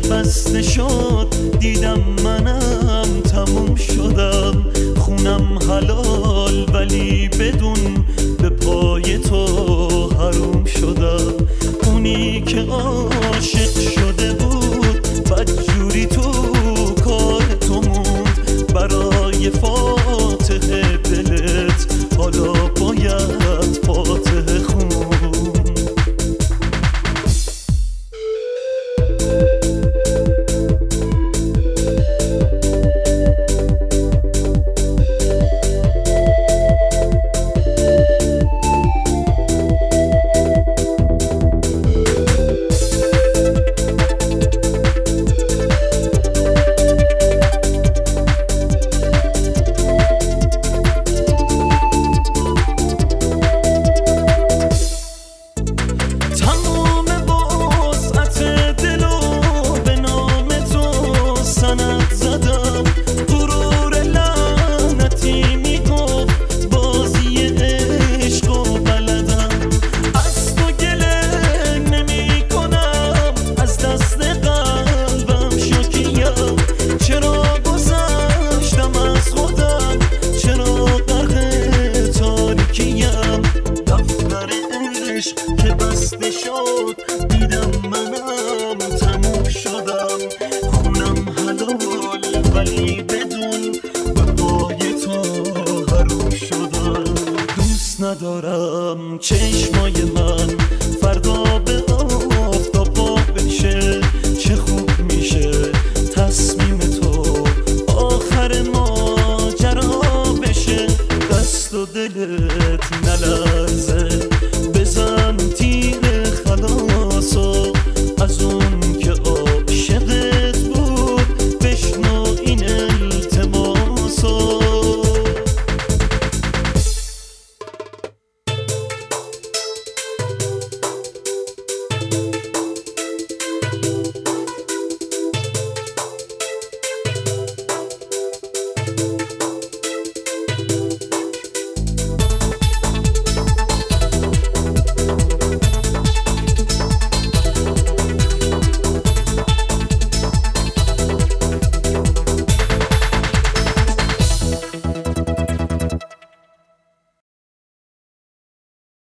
بسته شد دیدم منم تموم شدم. خونم حلال ولی بدون به پای تو حروم شدم. اونی که عاشق شده بود بدجوری تو کار تو موند. برای فاتحه دلت حالا باید فاتحه خوند. که بسته شد دیدم منم تموم شدم. خونم حلال ولی بدون به پای تو حروم شدم. دوست ندارم چشم